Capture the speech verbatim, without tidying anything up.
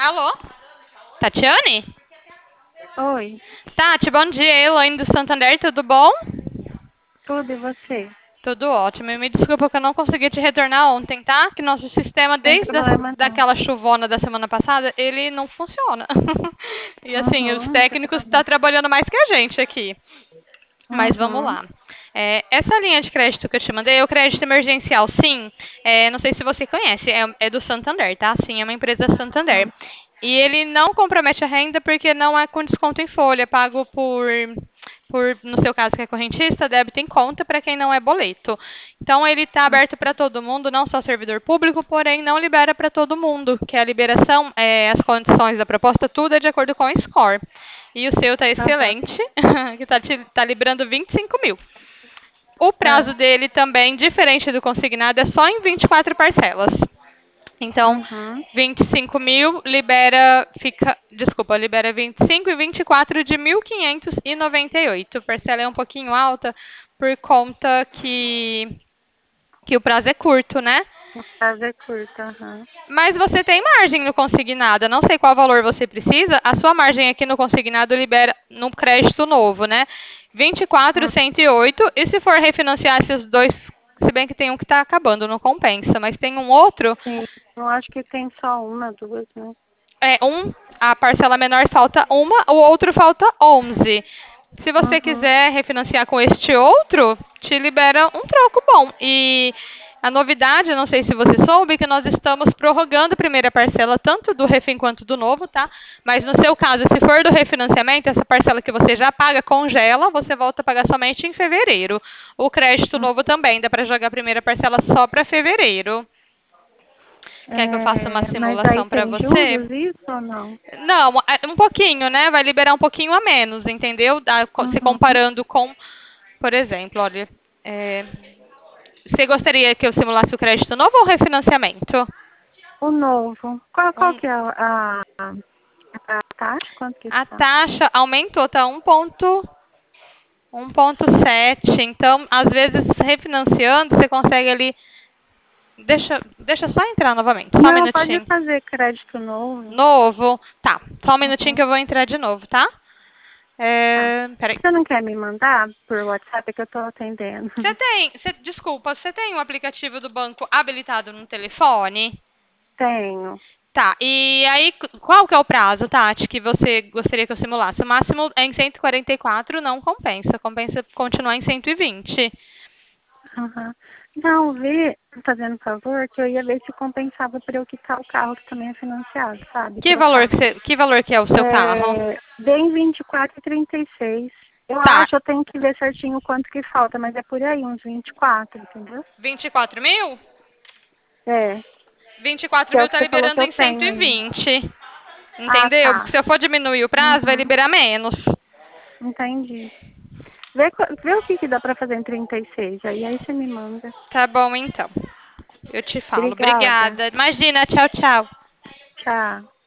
Alô? Tatiane? Oi, Tati, bom dia. Elaine do Santander, tudo bom? tudo e você? Tudo ótimo. E me desculpa que eu não consegui te retornar ontem, tá? Que nosso sistema, Sem desde a, problema não. daquela chuvona da semana passada, ele não funciona. E assim, os Uhum, não tem técnicos estão problema. trabalhando mais que a gente aqui. Mas vamos Uhum, lá. É, essa linha de crédito que eu te mandei é o crédito emergencial, sim. É, não sei se você conhece, é, é do Santander, tá? Sim, é uma empresa Santander. uhum, E ele não compromete a renda porque não é com desconto em folha, é pago por, por, no seu caso que é correntista, débito em conta para quem não é boleto. Então ele está aberto para todo mundo, não só servidor público, porém não libera para todo mundo, que a liberação, é, as condições da proposta, tudo é de acordo com o score. E o seu está uhum, excelente, que está tá liberando vinte e cinco mil. O prazo ah, dele também, diferente do consignado, é só em vinte e quatro parcelas. Então, uhum, vinte e cinco mil libera, fica, desculpa, libera vinte e cinco e vinte e quatro de mil quinhentos e noventa e oito. A parcela é um pouquinho alta por conta que, que o prazo é curto, né? o prazo é curto, uhum, Mas você tem margem no consignado. Eu não sei qual valor você precisa. A sua margem aqui no consignado libera no crédito novo, né? vinte e quatro, uhum, cento e oito. E se for refinanciar esses dois, se bem que tem um que está acabando, não compensa, mas tem um outro, sim. Eu acho que tem só uma, duas, né? é um, a parcela menor falta uma, o outro falta onze. Se você Uhum, quiser refinanciar com este outro, te libera um troco bom. E a novidade, não sei se você soube, que nós estamos prorrogando a primeira parcela, tanto do refim quanto do novo, tá? Mas no seu caso, se for do refinanciamento, essa parcela que você já paga congela, você volta a pagar somente em fevereiro. O crédito uhum. novo também, dá para jogar a primeira parcela só para fevereiro. Quer que eu faça uma É, mas aí simulação para tem você? juros isso ou não? Não, é um pouquinho, né? Vai liberar um pouquinho a menos, entendeu? Da- Se Uhum. comparando com, por exemplo, olha, é, você gostaria que eu simulasse o crédito novo ou o refinanciamento? O novo. Qual, qual Um- que é a, a, a taxa? Quanto que a está? taxa aumentou, tá um ponto, um ponto sete. Então, às vezes, refinanciando, você consegue ali. Deixa, deixa eu só entrar novamente, só um Não, pode minutinho. fazer crédito novo. Novo. Tá, só um minutinho Uhum. que eu vou entrar de novo, tá? Tá. É, peraí. Você não quer me mandar por WhatsApp é que eu tô atendendo? Você tem, você- desculpa, você tem o aplicativo do banco habilitado no telefone? Tenho. Tá, e aí qual que é o prazo, Tati, que você gostaria que eu simulasse? O máximo é em cento e quarenta e quatro, não compensa. Compensa continuar em cento e vinte. Aham. Não, vê, fazendo favor, que eu ia ver se compensava para eu quitar o carro que também é financiado, sabe? Que valor Trocar. que, você, que valor que é o seu carro? É, bem vinte e quatro e trinta e seis. Eu Tá, acho, eu tenho que ver certinho quanto que falta, mas é por aí, uns vinte e quatro, entendeu? vinte e quatro mil? É, vinte e quatro que é mil o que tá você falou que liberando eu em cento tenho e aí. vinte. Ah, Entendeu? Porque tá. se eu for diminuir o prazo, vai Uhum, liberar menos. entendi. Vê, qu- vê o que, que dá pra fazer em trinta e seis aí, aí você me manda. Tá bom, então. Eu te falo. Obrigada. Obrigada. Imagina, tchau, tchau. Tchau.